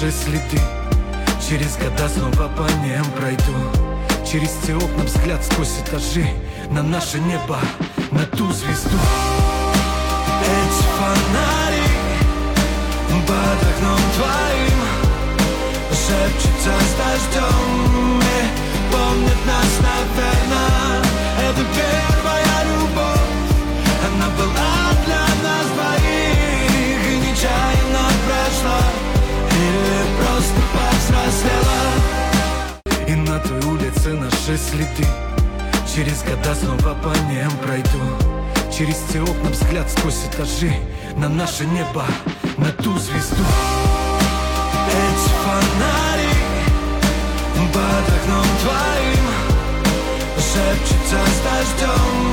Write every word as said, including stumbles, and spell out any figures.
наши следы. Через года снова по ним пройду. Через те окна взгляд сквозь этажи на наше небо, на ту звезду. Эти фонари под окном твоим шепчутся с дождем и помнят нас, наверное. Это первая любовь, она была для нас двоих и нечаянно прошла, или просто повзрослела. И на той улице наши следы. Через года снова по ним пройду. Через те окна взгляд сквозь этажи на наше небо, на ту звезду. Эти фонари под окном твоим шепчутся с дождем